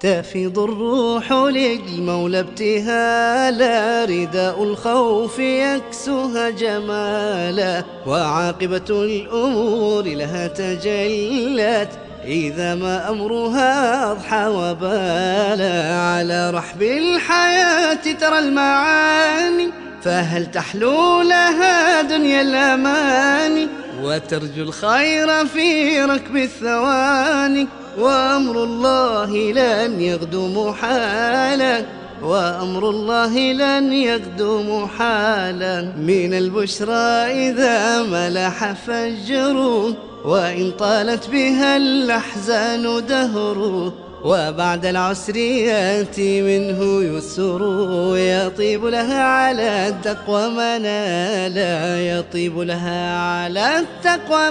تفيض الروح للمولى ابتهالا، رداء الخوف يكسوها جمالا، وعاقبة الأمور لها تجلت إذا ما أمرها أضحى وبالا. على رحب الحياة ترى المعاني، فهل تحلو لها دنيا الأماني، وترجو الخير في ركب الثواني، وأمر الله لن يغدو محالا، وأمر الله لن يغدو محالا. من البشرى إذا ملح فجر، وإن طالت بها الأحزان دهر، وبعد العسر يأتي منه يسر، يطيب لها على التقوى منالا، يطيب لها على التقوى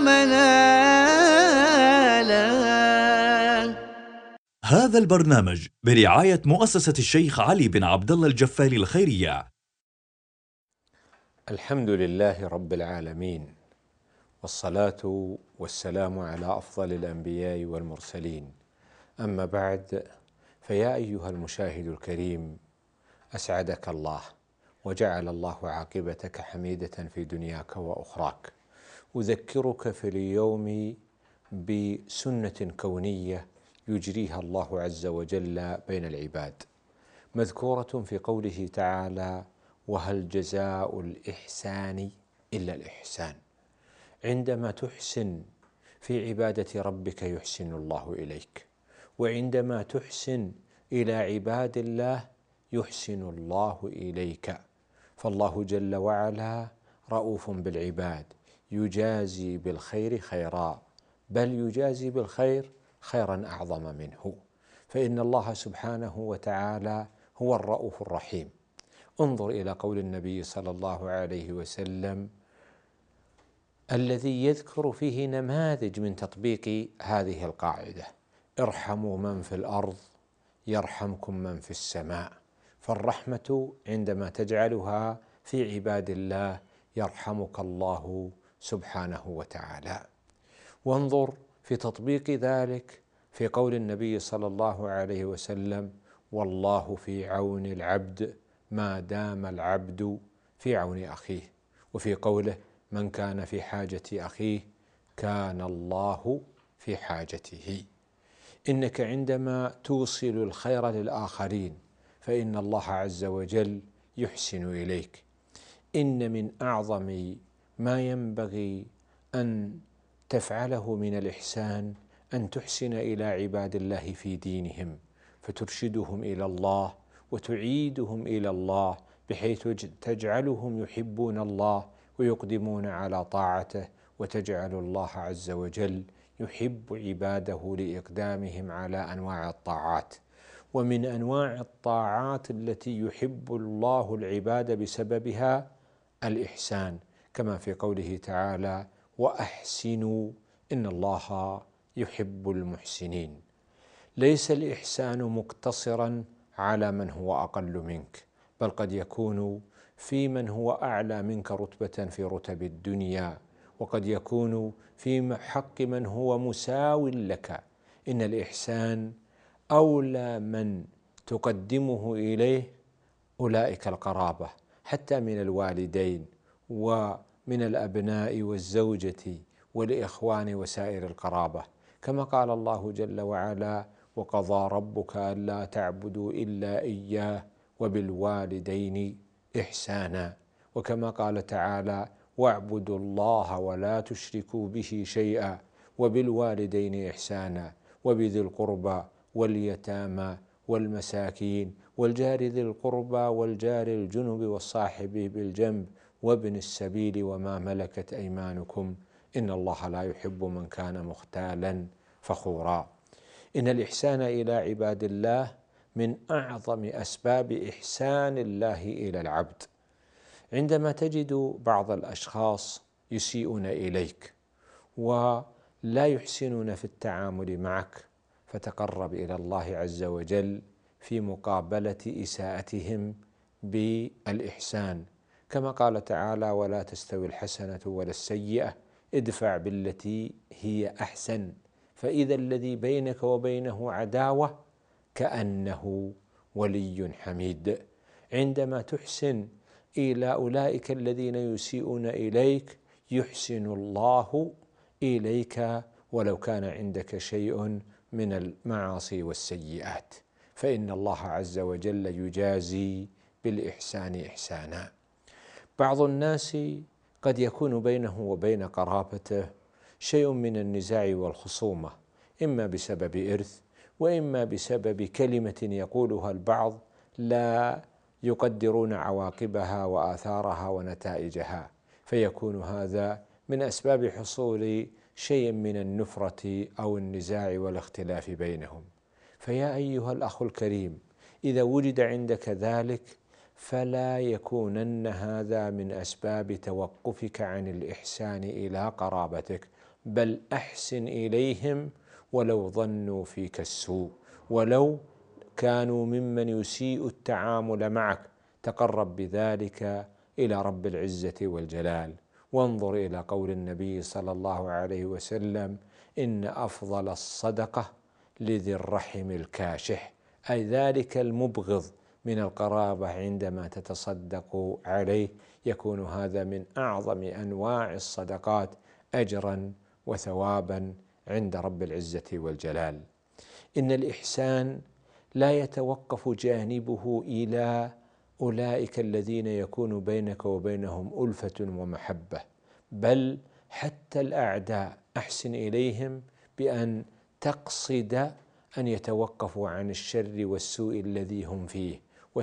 منالا. هذا البرنامج برعاية مؤسسة الشيخ علي بن عبد الله الجفاري الخيرية. الحمد لله رب العالمين، والصلاة والسلام على أفضل الأنبياء والمرسلين. أما بعد، فيا أيها المشاهد الكريم، أسعدك الله وجعل الله عاقبتك حميدة في دنياك وأخراك. أذكرك في اليوم بسنة كونية يجريها الله عز وجل بين العباد، مذكورة في قوله تعالى: وهل جزاء الإحسان إلا الإحسان. عندما تحسن في عبادة ربك يحسن الله إليك، وعندما تحسن إلى عباد الله يحسن الله إليك. فالله جل وعلا رؤوف بالعباد، يجازي بالخير خيرا، بل يجازي بالخير خيرا أعظم منه، فإن الله سبحانه وتعالى هو الرؤوف الرحيم. انظر إلى قول النبي صلى الله عليه وسلم الذي يذكر فيه نماذج من تطبيق هذه القاعدة: ارحموا من في الأرض يرحمكم من في السماء. فالرحمة عندما تجعلها في عباد الله يرحمك الله سبحانه وتعالى. وانظر في تطبيق ذلك في قول النبي صلى الله عليه وسلم: والله في عون العبد ما دام العبد في عون أخيه. وفي قوله: من كان في حاجة أخيه كان الله في حاجته. إنك عندما توصل الخير للآخرين فإن الله عز وجل يحسن إليك. إن من أعظم ما ينبغي أن تفعله من الإحسان أن تحسن إلى عباد الله في دينهم، فترشدهم إلى الله وتعيدهم إلى الله، بحيث تجعلهم يحبون الله ويقدمون على طاعته، وتجعل الله عز وجل يحب عباده لإقدامهم على أنواع الطاعات. ومن أنواع الطاعات التي يحب الله العباد بسببها الإحسان، كما في قوله تعالى: وأحسنوا إن الله يحب المحسنين. ليس الإحسان مقتصرا على من هو أقل منك، بل قد يكون في من هو أعلى منك رتبة في رتب الدنيا، وقد يكون في حق من هو مساو لك. إن الإحسان أولى من تقدمه إليه أولئك القرابة، حتى من الوالدين ومن الأبناء والزوجة والإخوان وسائر القرابة، كما قال الله جل وعلا: وقضى ربك ألا تعبدوا إلا إياه وبالوالدين إحسانا. وكما قال تعالى: واعبدوا الله ولا تشركوا به شيئا وبالوالدين إحسانا وبذي القربى واليتامى والمساكين والجار ذي القربى والجار الجنب والصاحب بالجنب وابن السبيل وما ملكت أيمانكم إن الله لا يحب من كان مختالا فخورا. إن الإحسان إلى عباد الله من أعظم أسباب إحسان الله إلى العبد. عندما تجد بعض الأشخاص يسيئون إليك ولا يحسنون في التعامل معك، فتقرب إلى الله عز وجل في مقابلة إساءتهم بالإحسان، كما قال تعالى: ولا تستوي الحسنة ولا السيئة ادفع بالتي هي أحسن، فإذا الذي بينك وبينه عداوة كأنه ولي حميد. عندما تحسن إلى أولئك الذين يسيئون إليك يحسن الله إليك ولو كان عندك شيء من المعاصي والسيئات، فإن الله عز وجل يجازي بالإحسان إحسانا. بعض الناس قد يكون بينه وبين قرابته شيء من النزاع والخصومة، إما بسبب إرث وإما بسبب كلمة يقولها البعض لا يقدرون عواقبها وآثارها ونتائجها، فيكون هذا من أسباب حصول شيء من النفرة أو النزاع والاختلاف بينهم. فيا أيها الأخ الكريم، إذا وجد عندك ذلك فلا يكونن هذا من أسباب توقفك عن الإحسان إلى قرابتك، بل أحسن إليهم ولو ظنوا فيك السوء، ولو كانوا ممن يسيء التعامل معك، تقرب بذلك إلى رب العزة والجلال. وانظر إلى قول النبي صلى الله عليه وسلم: إن أفضل الصدقة لذي الرحم الكاشح، أي ذلك المبغض من القرابة عندما تتصدق عليه، يكون هذا من أعظم أنواع الصدقات أجرا وثوابا عند رب العزة والجلال. إن الإحسان لا يتوقف جانبه إلى أولئك الذين يكون بينك وبينهم ألفة ومحبة، بل حتى الأعداء أحسن إليهم بأن تقصد أن يتوقفوا عن الشر والسوء الذي هم فيه،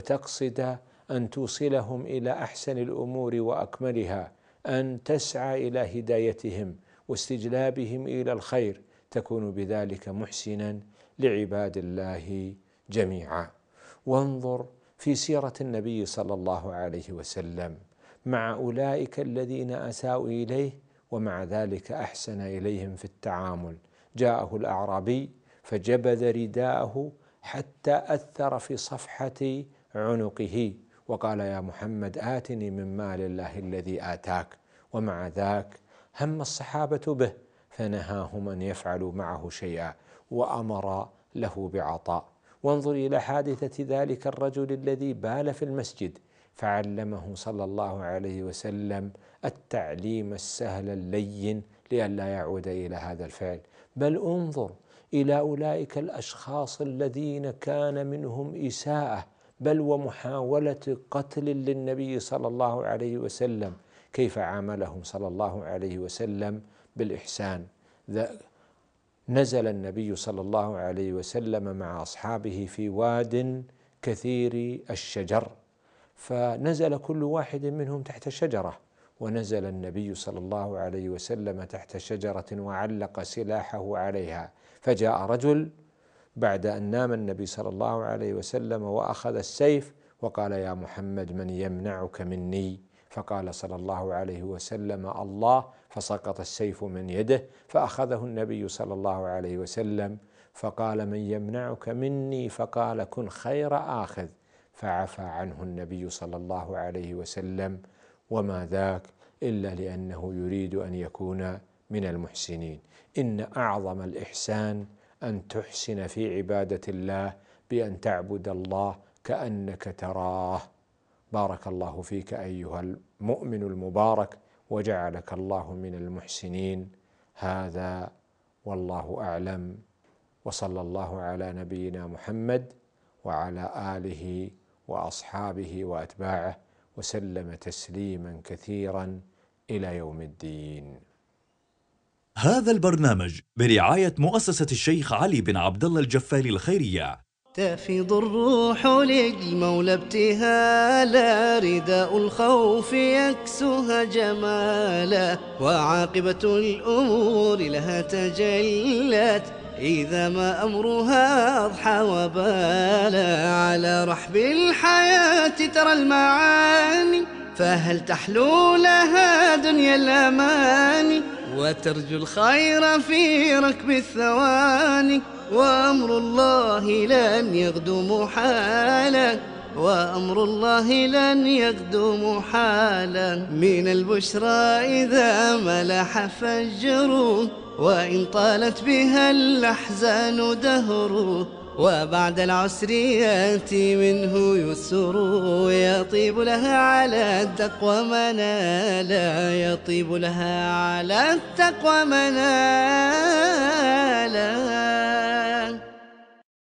وتقصد أن توصلهم إلى أحسن الأمور وأكملها، أن تسعى إلى هدايتهم واستجلابهم إلى الخير، تكون بذلك محسنا لعباد الله جميعا. وانظر في سيرة النبي صلى الله عليه وسلم مع أولئك الذين أساءوا إليه، ومع ذلك أحسن إليهم في التعامل. جاءه الأعرابي فجبذ رداءه حتى أثر في صفحة عنقه وقال: يا محمد آتني من مال الله الذي آتاك. ومع ذاك هم الصحابة به فنهاهم أن يفعلوا معه شيئا وأمر له بعطاء. وانظر إلى حادثة ذلك الرجل الذي بال في المسجد، فعلمه صلى الله عليه وسلم التعليم السهل اللين لئلا يعود إلى هذا الفعل. بل انظر إلى أولئك الأشخاص الذين كان منهم إساءة بل ومحاولة قتل للنبي صلى الله عليه وسلم، كيف عاملهم صلى الله عليه وسلم بالإحسان. نزل النبي صلى الله عليه وسلم مع أصحابه في واد كثير الشجر، فنزل كل واحد منهم تحت شجرة، ونزل النبي صلى الله عليه وسلم تحت شجرة وعلق سلاحه عليها. فجاء رجل بعد أن نام النبي صلى الله عليه وسلم وأخذ السيف وقال: يا محمد من يمنعك مني؟ فقال صلى الله عليه وسلم: الله، فسقط السيف من يده، فأخذه النبي صلى الله عليه وسلم فقال: من يمنعك مني؟ فقال: كن خير آخذ، فعفى عنه النبي صلى الله عليه وسلم. وما ذاك إلا لأنه يريد أن يكون من المحسنين. إن أعظم الإحسان أن تحسن في عبادة الله بأن تعبد الله كأنك تراه. بارك الله فيك أيها المؤمن المبارك، وجعلك الله من المحسنين. هذا والله أعلم، وصلى الله على نبينا محمد وعلى آله وأصحابه وأتباعه وسلم تسليما كثيرا إلى يوم الدين. هذا البرنامج برعاية مؤسسة الشيخ علي بن عبد الله الجفالي الخيرية. تفيض الروح للمولى ابتهالا، رداء الخوف يكسوها جمالا، وعاقبة الأمور لها تجلت إذا ما أمرها أضحى وبالا. على رحب الحياة ترى المعاني، فهل تحلو لها دنيا الأماني، وترجو الخير في ركب الثواني. وأمر الله لن يغدو محالا، وأمر الله لن يغدو محالا. من البشرى إذا ملح فجر، وإن طالت بها الأحزان دهر، وبعد العسر يأتي منه يسر، يطيب لها على التقوى منالا، يطيب لها على التقوى منالا.